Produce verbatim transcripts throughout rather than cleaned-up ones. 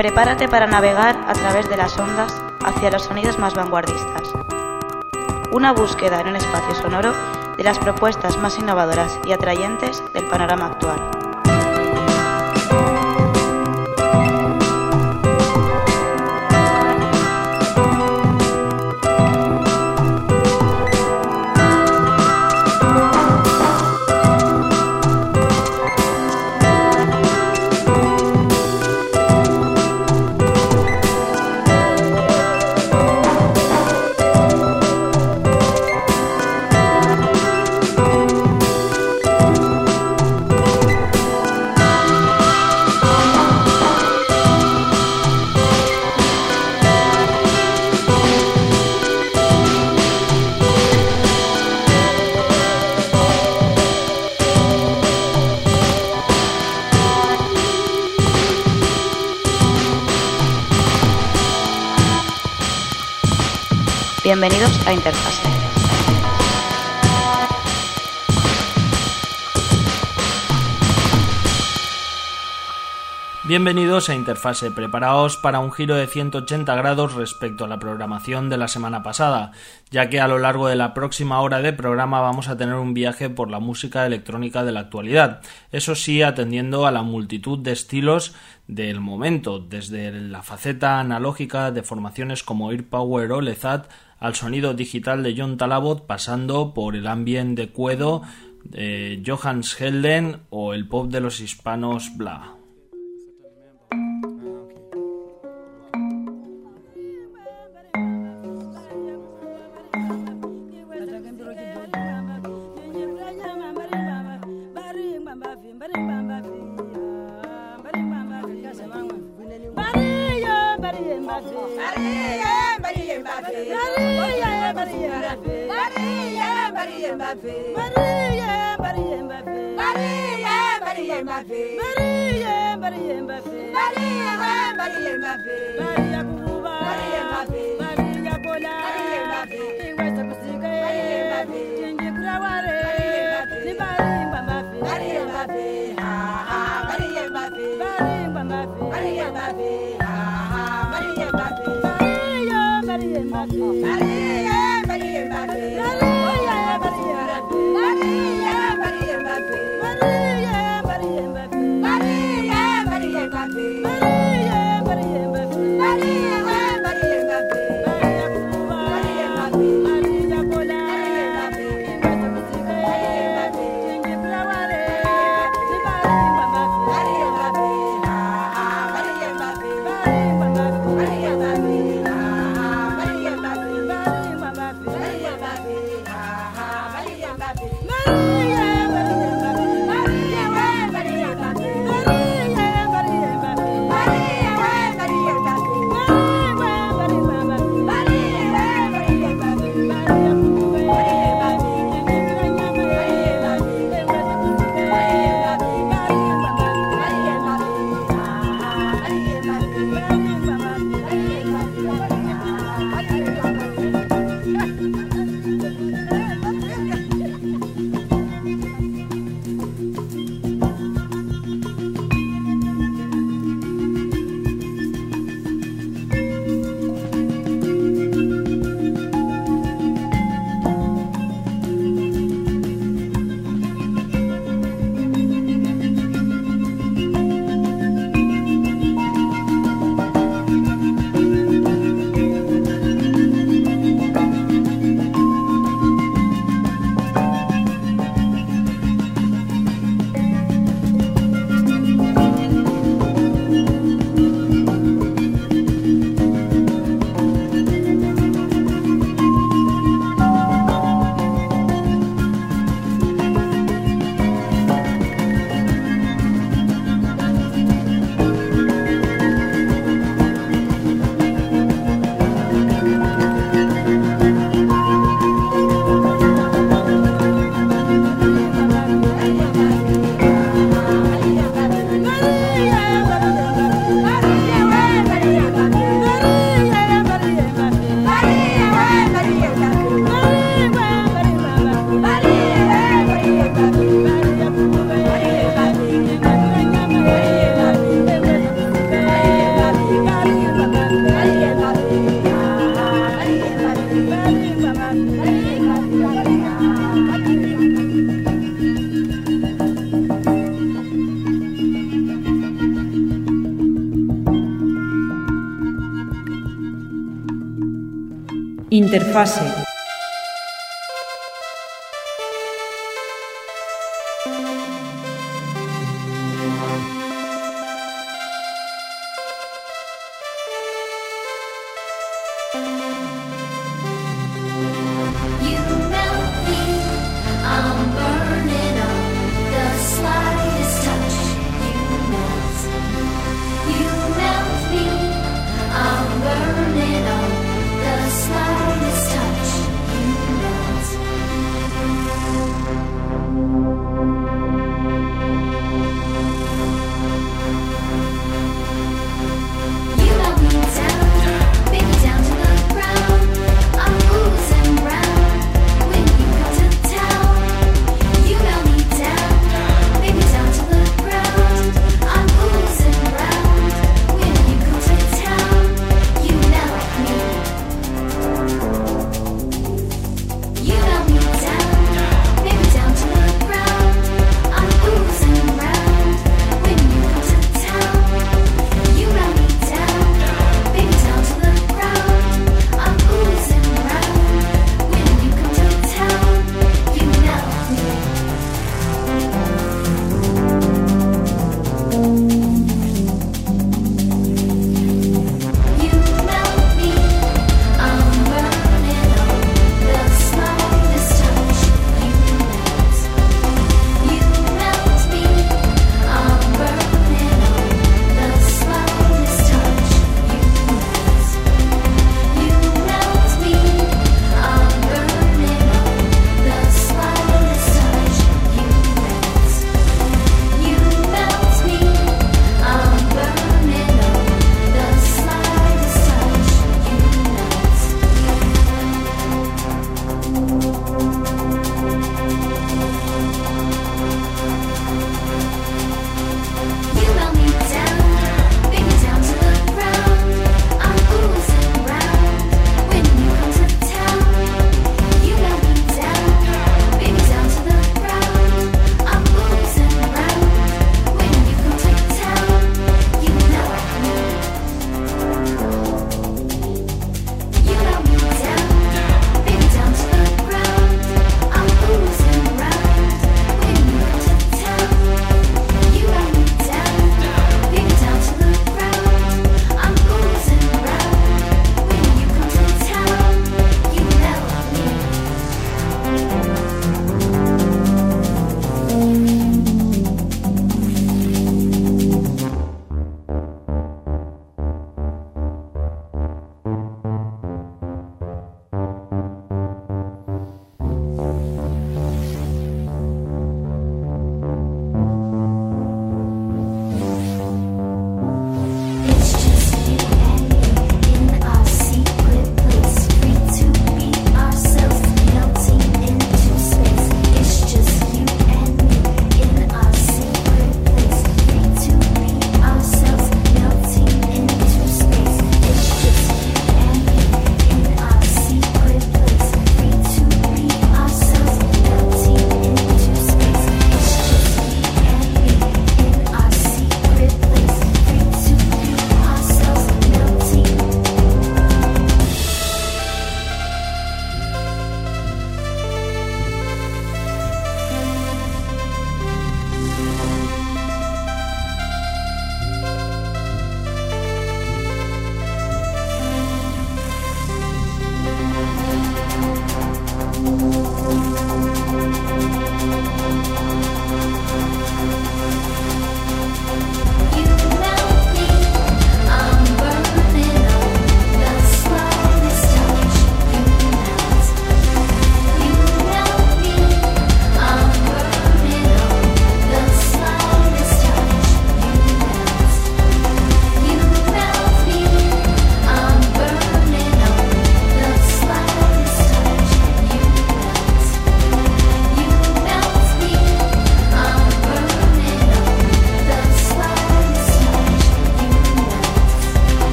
Prepárate para navegar a través de las ondas hacia los sonidos más vanguardistas. Una búsqueda en un espacio sonoro de las propuestas más innovadoras y atrayentes del panorama actual. Bienvenidos a Interfase. Bienvenidos a Interfase, preparaos para un giro de ciento ochenta grados respecto a la programación de la semana pasada, ya que a lo largo de la próxima hora de programa vamos a tener un viaje por la música electrónica de la actualidad, eso sí atendiendo a la multitud de estilos del momento, desde la faceta analógica de formaciones como Earpower o Lezat al sonido digital de John Talabot, pasando por el ambient de Quedo, eh, Johannes Helden o el pop de los hispanos Bla. Maria, Interfase. Burning on the slightest touch.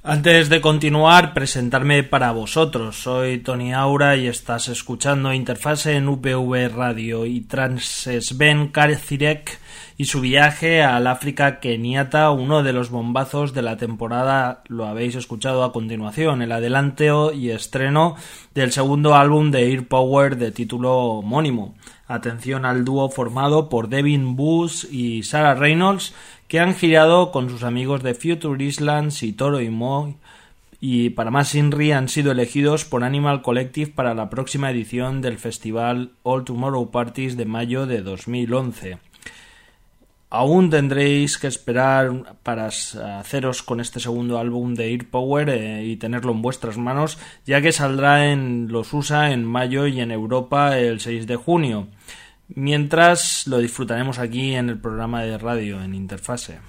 Antes de continuar, presentarme para vosotros. Soy Tony Aura y estás escuchando Interfase en U P V Radio y tras Sven Karzirek y su viaje al África keniata, uno de los bombazos de la temporada, lo habéis escuchado a continuación, el adelanto y estreno del segundo álbum de Ear Power de título homónimo. Atención al dúo formado por Devin Bush y Sarah Reynolds, que han girado con sus amigos de Future Islands y Toro y Moi, y para más Inri han sido elegidos por Animal Collective para la próxima edición del festival All Tomorrow Parties de mayo de dos mil once. Aún tendréis que esperar para haceros con este segundo álbum de Ear Power eh, y tenerlo en vuestras manos, ya que saldrá en los U S A en mayo y en Europa el seis de junio. Mientras lo disfrutaremos aquí en el programa de radio en Interfase.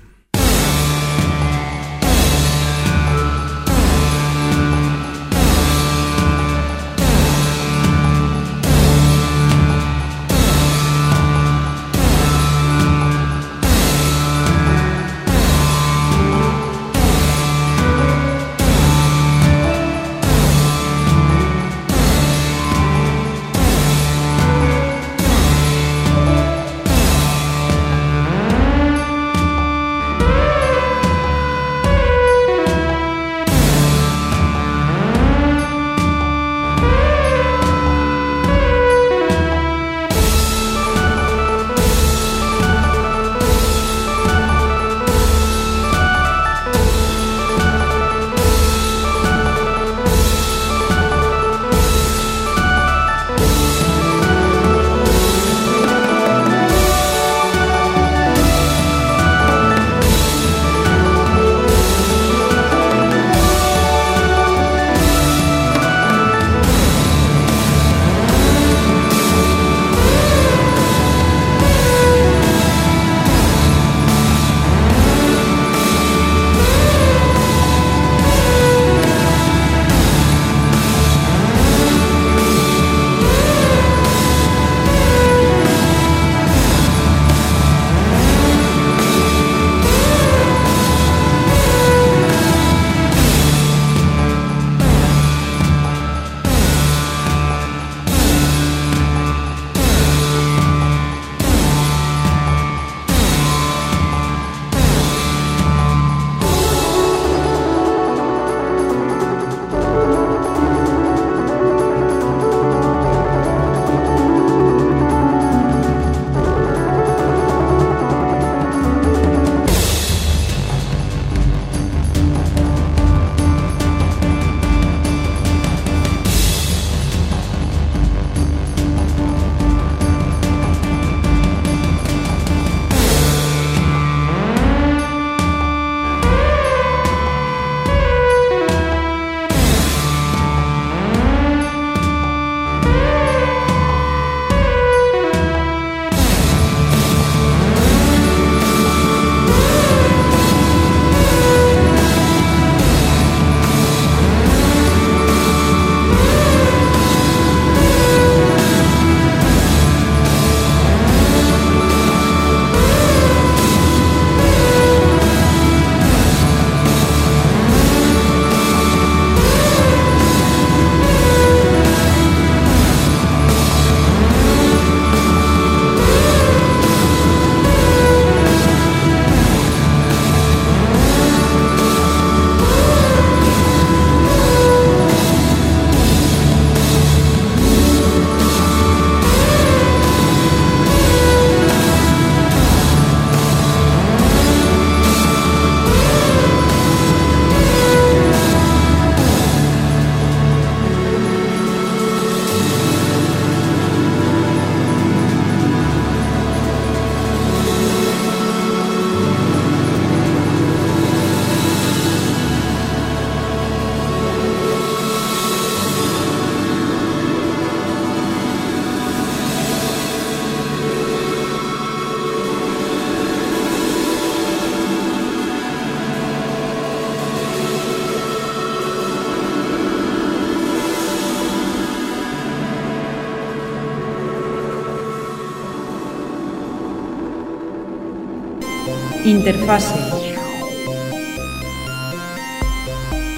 Interfase.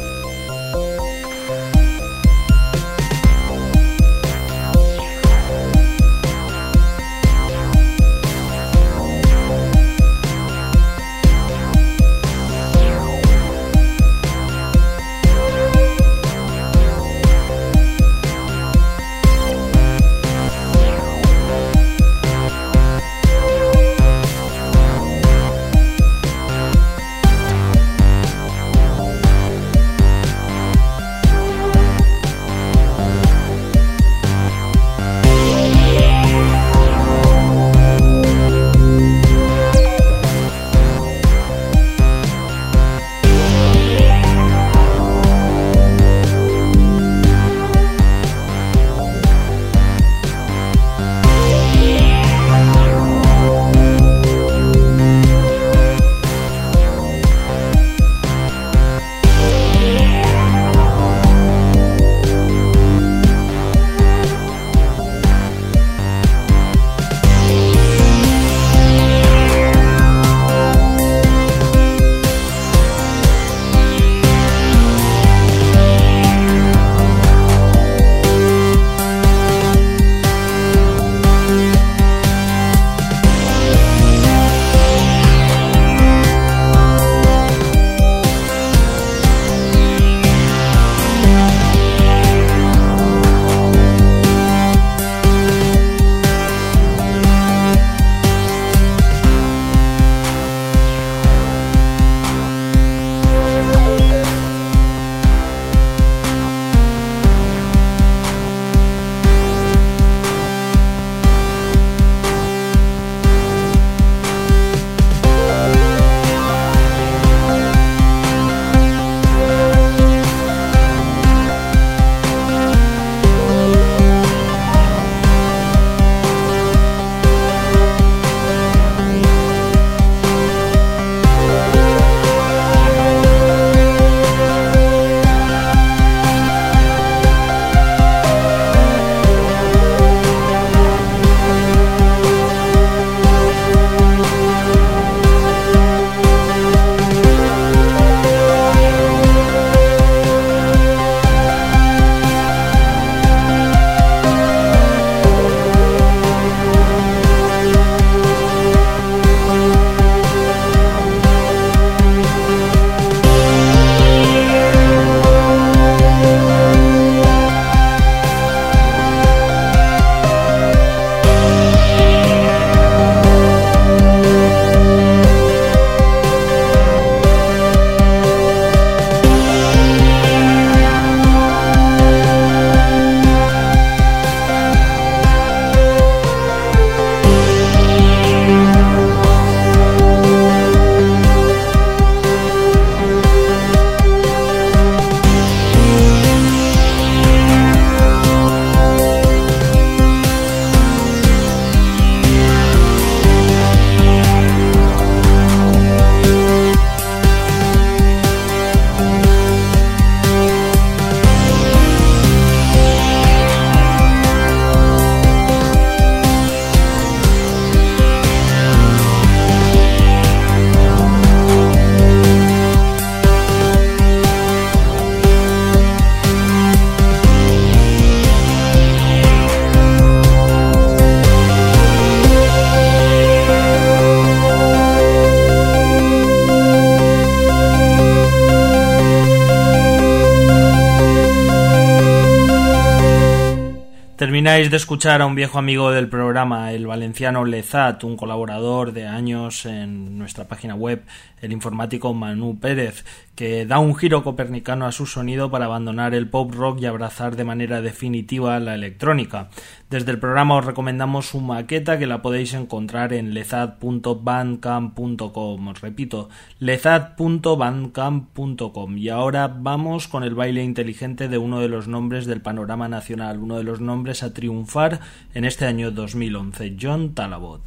Termináis de escuchar a un viejo amigo del programa, el valenciano Lezat, un colaborador de años en nuestra página web, el informático Manu Pérez, que da un giro copernicano a su sonido para abandonar el pop rock y abrazar de manera definitiva la electrónica. Desde el programa os recomendamos su maqueta, que la podéis encontrar en lezat punto bandcamp punto com. Os repito, lezat punto bandcamp punto com. Y ahora vamos con el baile inteligente de uno de los nombres del panorama nacional, uno de los nombres a triunfar en este año dos mil once, John Talabot.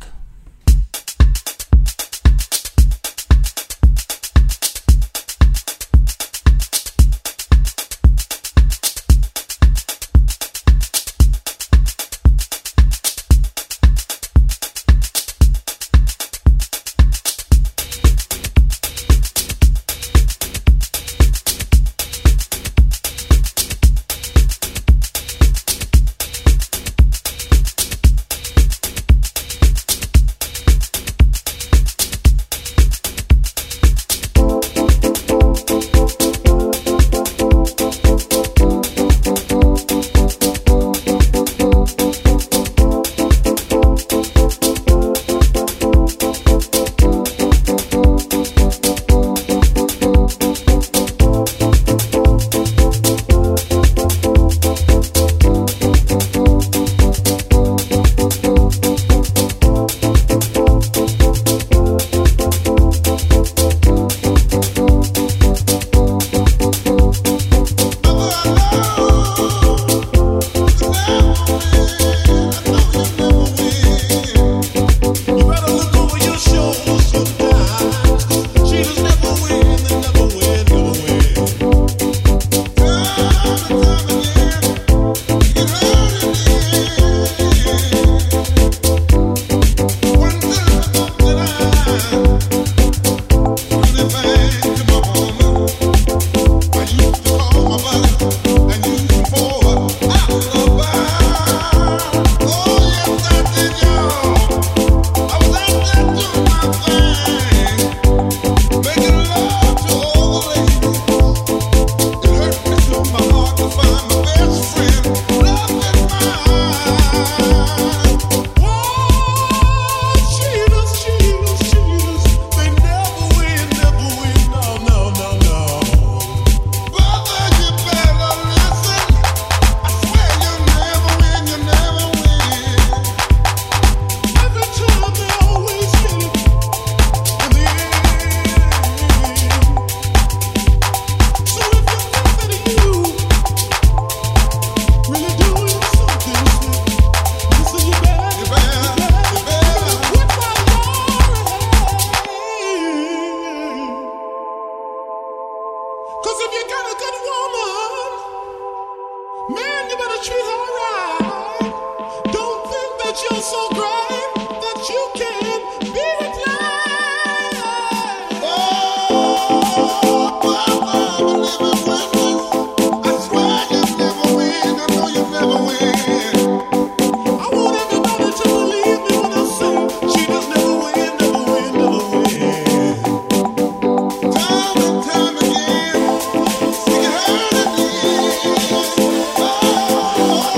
Oh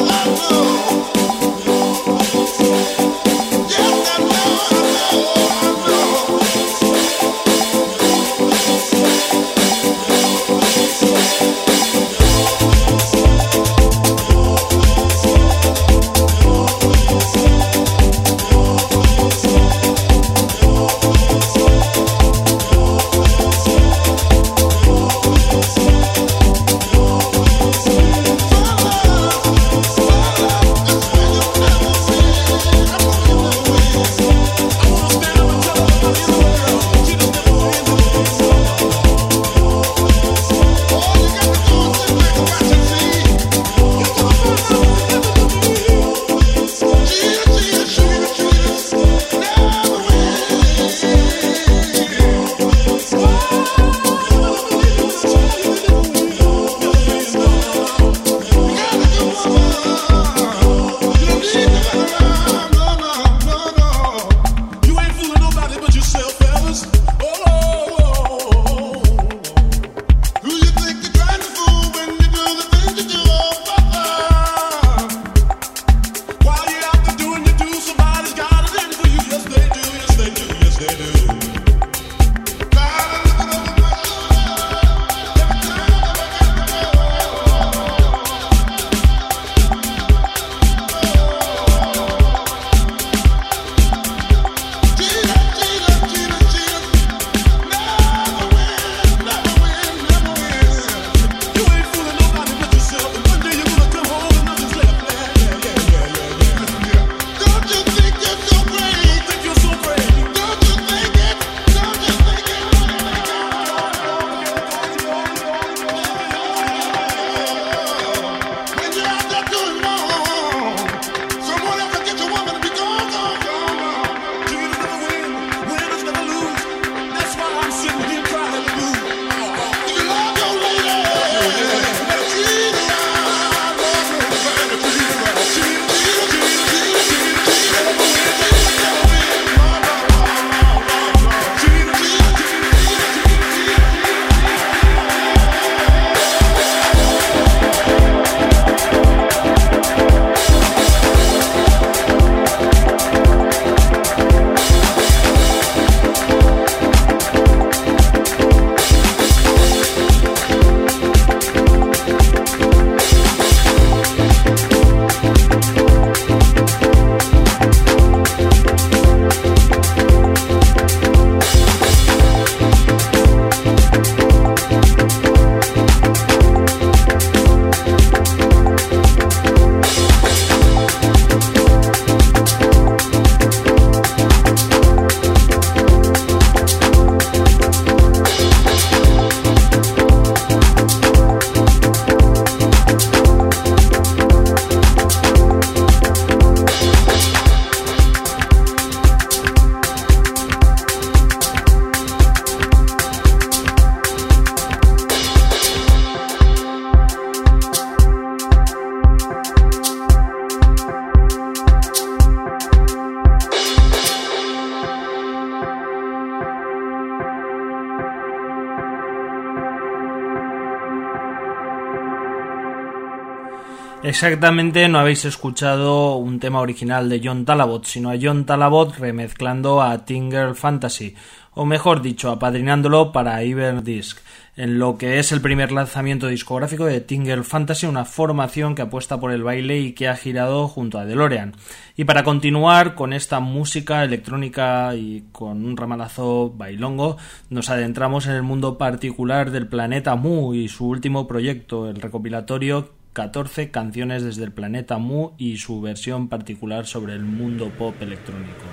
Exactamente, no habéis escuchado un tema original de John Talabot, sino a John Talabot remezclando a Teen Girl Fantasy, o mejor dicho, apadrinándolo para Iverdisc, en lo que es el primer lanzamiento discográfico de Teen Girl Fantasy, una formación que apuesta por el baile y que ha girado junto a DeLorean. Y para continuar con esta música electrónica y con un ramalazo bailongo, nos adentramos en el mundo particular del planeta Mu y su último proyecto, el recopilatorio catorce canciones desde el planeta Mu y su versión particular sobre el mundo pop electrónico.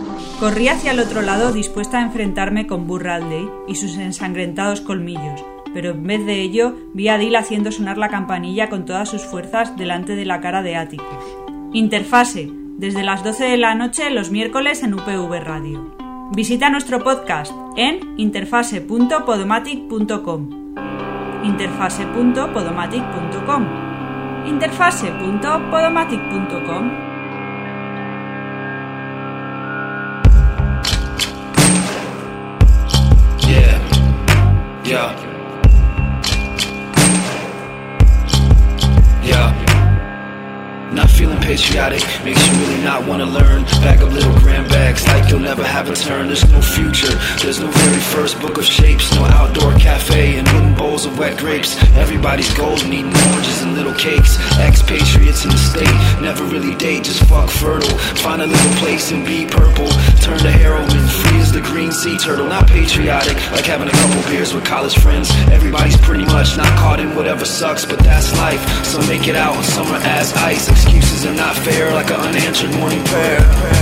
Corrí hacia el otro lado dispuesta a enfrentarme con Burr Radley y sus ensangrentados colmillos, pero en vez de ello vi a Dil haciendo sonar la campanilla con todas sus fuerzas delante de la cara de Atticus. Interfase, desde las doce de la noche los miércoles en U P V Radio. Visita nuestro podcast en interfase punto podomatic punto com. interfase punto podomatic punto com. interfase punto podomatic punto com. Yeah, yeah, yeah. Not feeling patriotic makes you really not want to learn. Bag up little grand bags like you'll never have a turn. There's no future, there's no very first book of shapes. No outdoor cafe and wooden bowls of wet grapes. Everybody's golden, eating oranges and little cakes. Expatriates in the state, never really date, just fuck fertile. Find a little place and be purple. Turn to heroin, free as the green sea turtle. Not patriotic, like having a couple beers with college friends. Everybody's pretty much not caught in whatever sucks, but that's life. Some make it out and some are as ice. Excuses are not fair, like an unanswered morning prayer.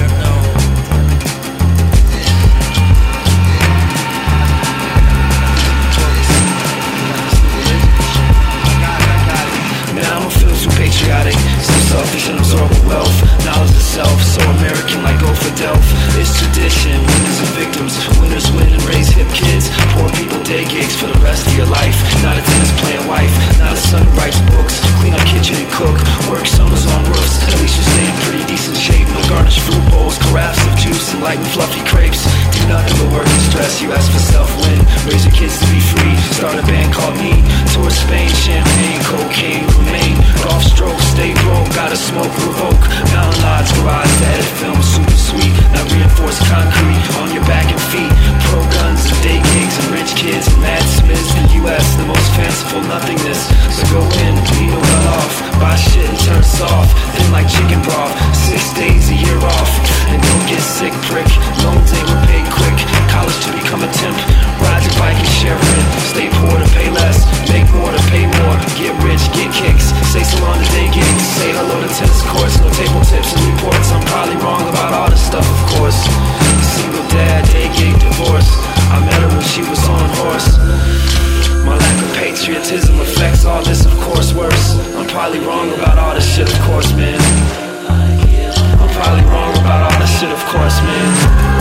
Man, I don't feel too patriotic, so selfish and absorb wealth. Knowledge of self, so American like go for Delph. It's tradition, winners and victims. Winners win and raise hip kids. Poor people day gigs for the rest of your life. Not a tennis playing wife, not a son who writes books. Clean up kitchen and cook, work summers on roofs. At least you stay in pretty decent shape. No garnished fruit bowls, carafes of juice and light and fluffy crepes. Do nothing but work and stress, you ask for self-win. Raise your kids to be free, start a band called Me. Tour Spain, champagne, cocaine, remain. Golf strokes, stay broke, gotta smoke, revoke. Mountain lodge, garage, to edit film, super sweet. Not reinforced concrete, on your back and feet. Pro guns and day gigs and rich kids and mad smiths. The U S, the most fanciful nothingness. So go in, bleed or well off. Buy shit and turn soft, thin like chicken broth. Six days a year off, and don't get sick, prick. Loans ain't repaid quick, college to become a temp. Ride your bike and share it. Stay poor to pay less, make more to pay more. Get rich, get kicks, say so long to day gigs. Say hello to tennis courts, no table tips and reports. I'm probably wrong about all this stuff, of course. Single dad, day gig, divorce. I met her when she was on horse. My lack of patriotism affects all this, of course, worse. I'm probably wrong about all this shit, of course, man. I'm probably wrong about all this shit, of course, man.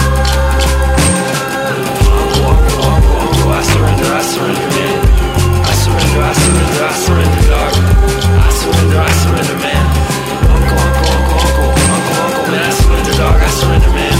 Uncle, uncle, uncle, uncle, I surrender, I surrender, man. I surrender, I surrender, I surrender, dog. I surrender, I surrender, man. Uncle, uncle, uncle, uncle, uncle, uncle, man, I surrender, dog. I surrender, man.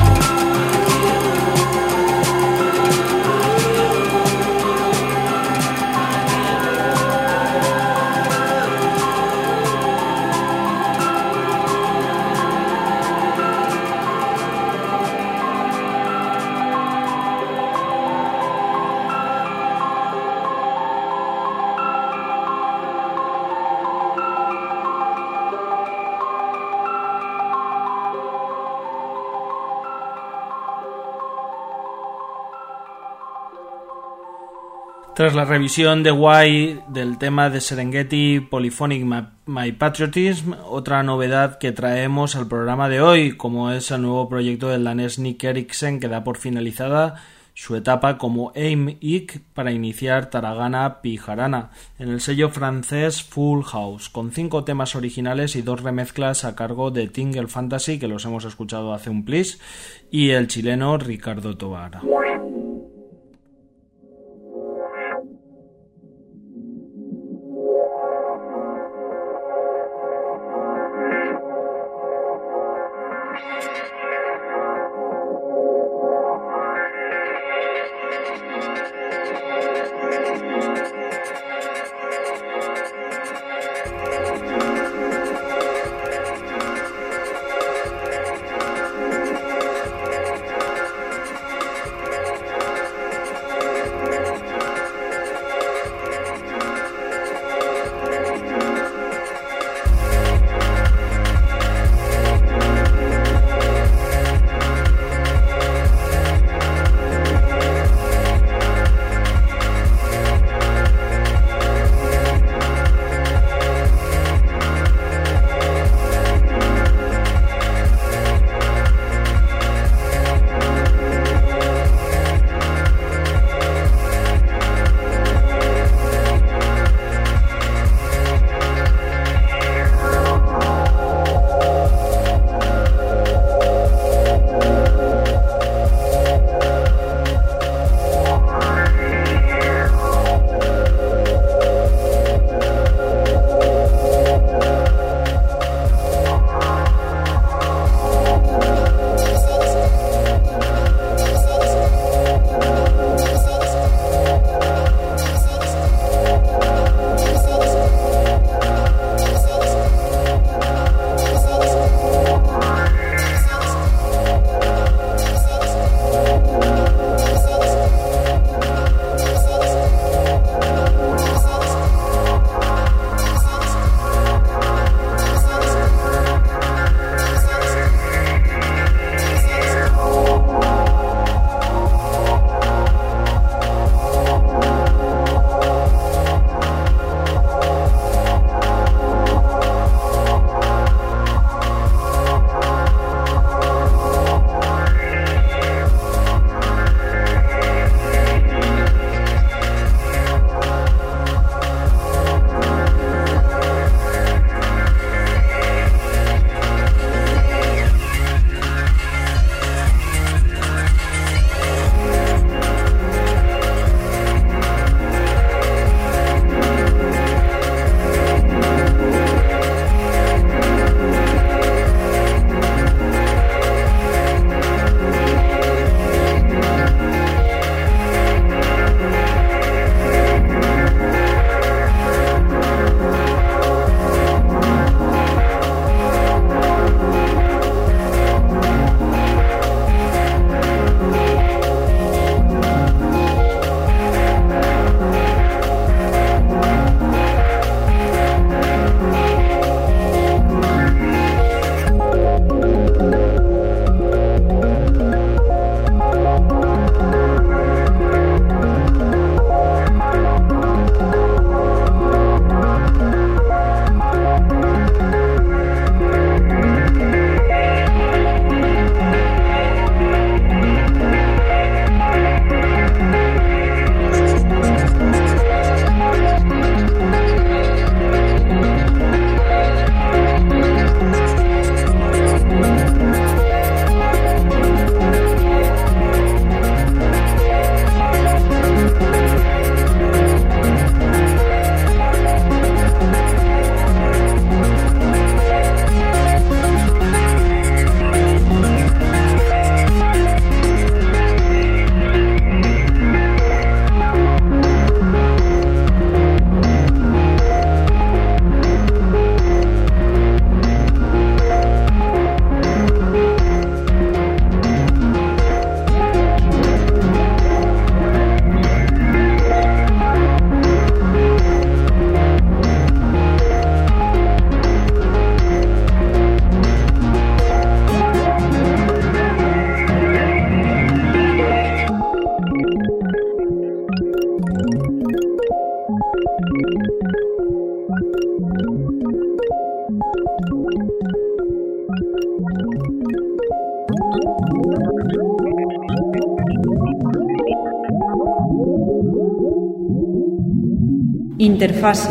Tras la revisión de Why del tema de Serengeti Polyphonic My Patriotism, otra novedad que traemos al programa de hoy, como es el nuevo proyecto del danés Nick Eriksen, que da por finalizada su etapa como Aim Ik para iniciar Taragana Pijarana en el sello francés Full House, con cinco temas originales y dos remezclas a cargo de Tingle Fantasy, que los hemos escuchado hace un plis, y el chileno Ricardo Tobar. Interfase.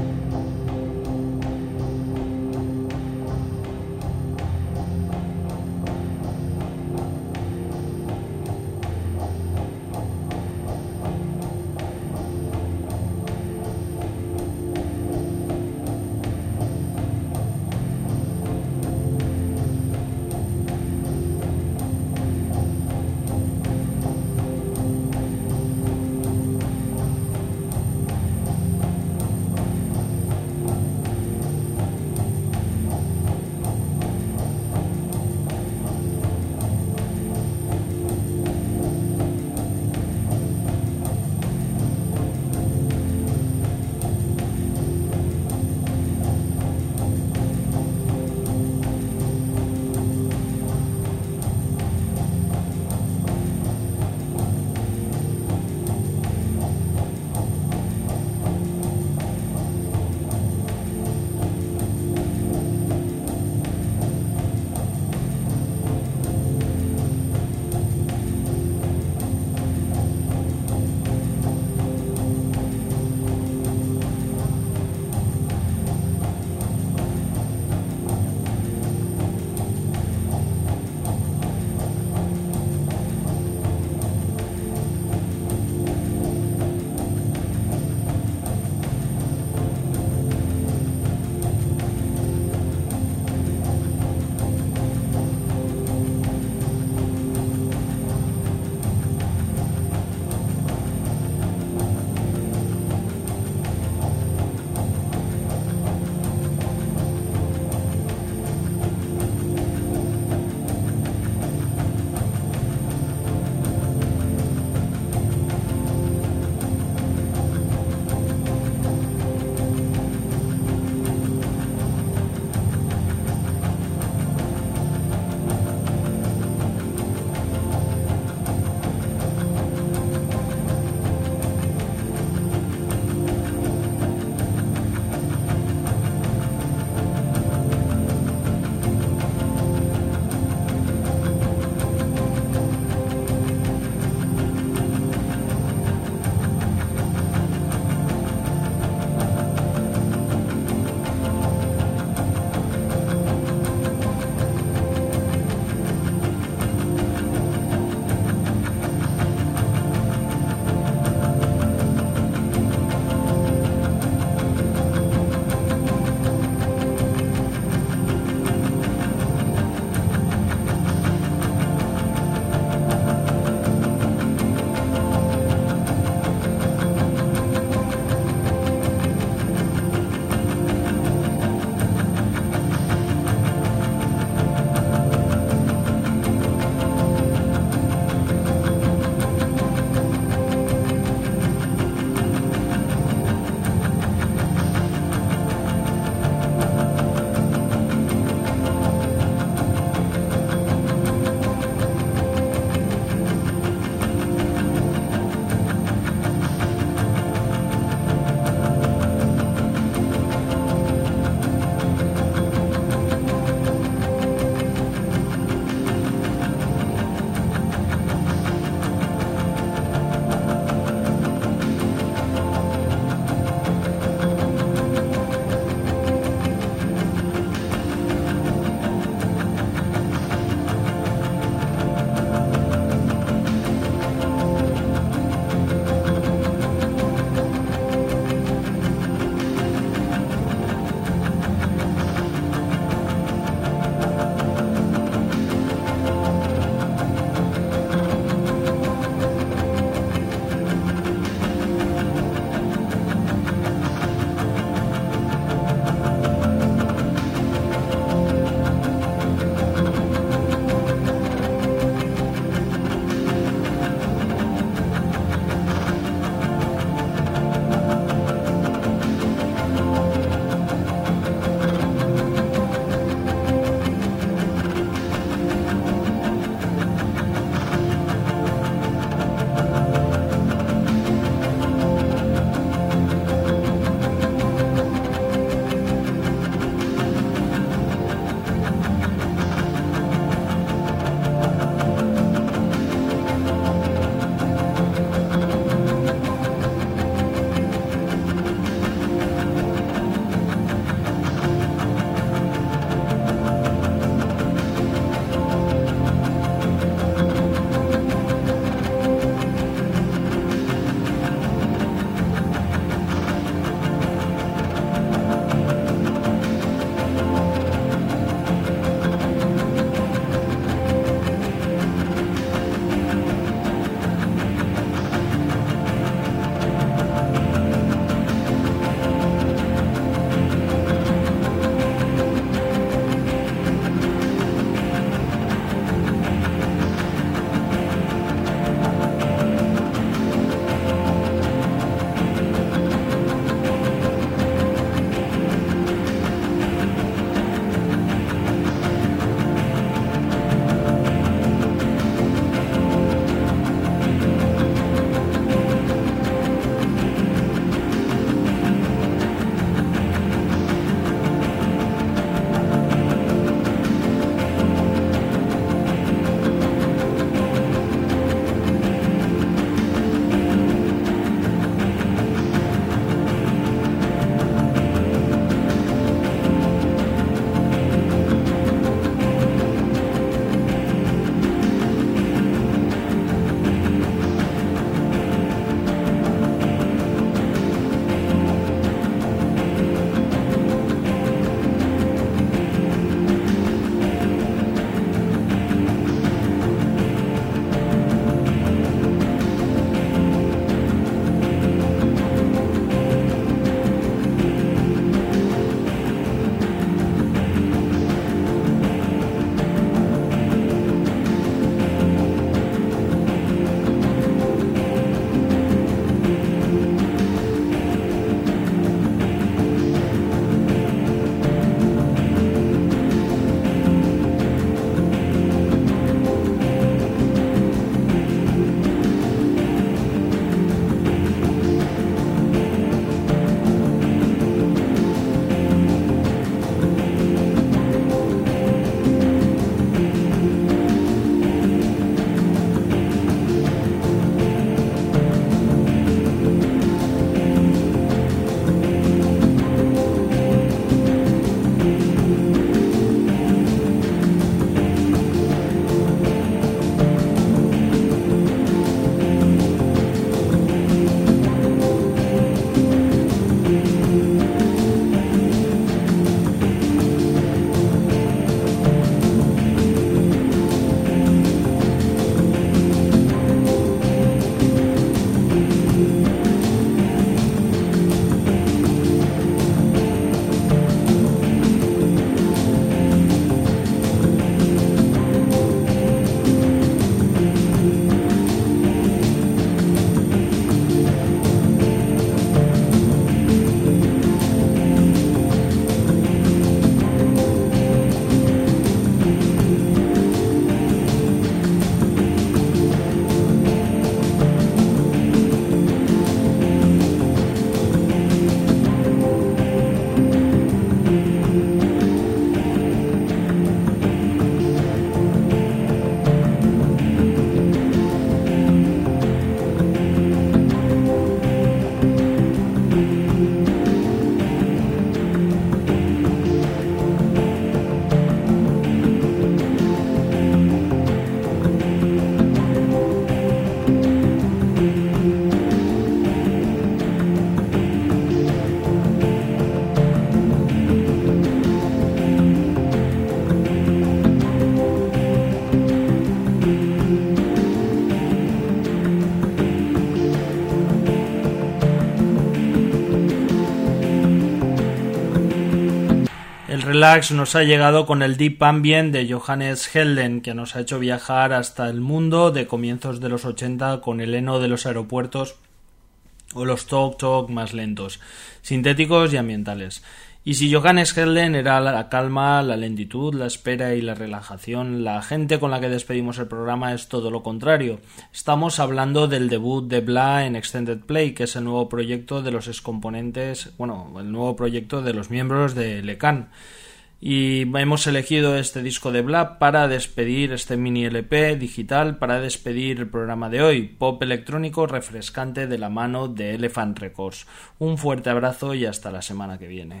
relax nos ha llegado con el Deep Ambient de Johannes Helden, que nos ha hecho viajar hasta el mundo de comienzos de los ochenta con el heno de los aeropuertos o los talk-talk más lentos, sintéticos y ambientales. Y si Johannes Helden era la calma, la lentitud, la espera y la relajación, la gente con la que despedimos el programa es todo lo contrario. Estamos hablando del debut de Bla en Extended Play, que es el nuevo proyecto de los excomponentes, bueno, el nuevo proyecto de los miembros de Lecan. Y hemos elegido este disco de Bla para despedir este mini L P digital, para despedir el programa de hoy, pop electrónico refrescante de la mano de Elephant Records. Un fuerte abrazo y hasta la semana que viene.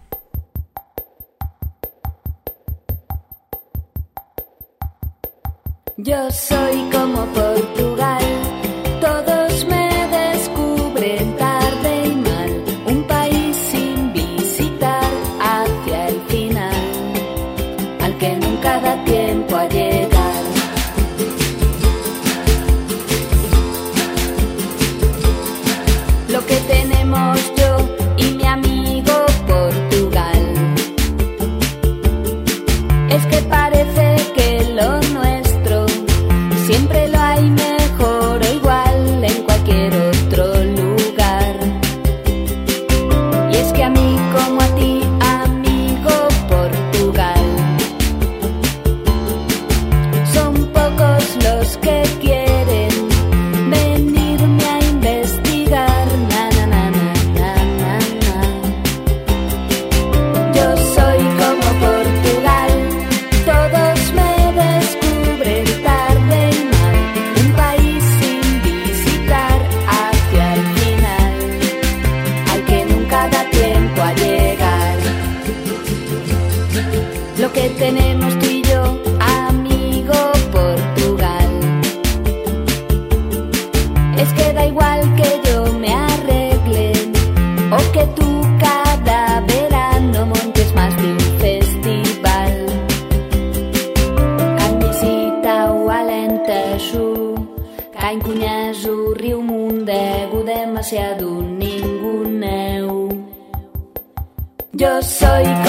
Yo soy como Portugal, todos me descubren tarde y mal, un país sin visitar hacia el final, al que nunca da tiempo a llegar. Lo que tenemos yo y mi amigo Portugal es que parece que lo nuestro siempre lo hay mejor o igual en cualquier otro lugar. Y es que a mí como a ti, amigo Portugal, son pocos los que quieren venirme a investigar. Na, na, na, na, na, na, na. Yo soy como Portugal, todos me descubren tarde y mal, un país sin visitar hacia el final, al que nunca da tiempo a llegar. Lo que tenemos tú y yo, amigo Portugal, es que da igual que yo me arregle o que tú cada verano montes más de un festival. Camisita o Alentejo, Caen Cunhajo, Rio Mundego, demasiado ninguneo. Yo soy